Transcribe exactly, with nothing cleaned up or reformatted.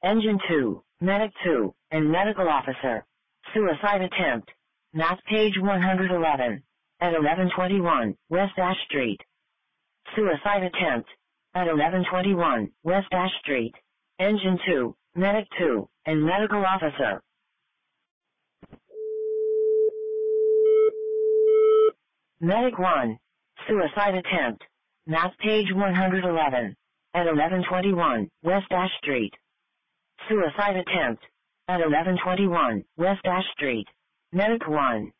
Engine two, Medic two, and Medical Officer. Suicide attempt. Map page one hundred eleven. At eleven twenty-one, West Ash Street. Suicide attempt. At eleven twenty-one, West Ash Street. Engine two, Medic two, and Medical Officer. Medic one. Suicide attempt. Map page one hundred eleven. At eleven twenty-one, West Ash Street. Suicide attempt. At eleven twenty-one, West Ash Street. Medic one.